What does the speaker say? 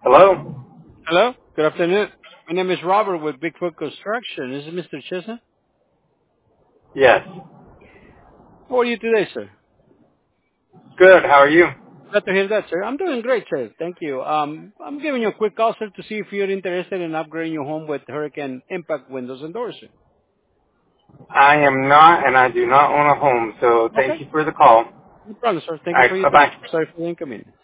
Hello? Hello. Good afternoon. My name is Robert with Bigfoot Construction. This is Mr. Chesnut. Yes. How are you today, sir? Good. How are you? Glad to hear that, sir. I'm doing great, sir. Thank you. I'm giving you a quick call, sir, to see if you're interested in upgrading your home with Hurricane Impact windows and doors, sir. I am not, and I do not own a home, so thank Okay. you for the call. All No problem, sir. Thank you right. for your time. Bye-bye. Sorry for the inconvenience.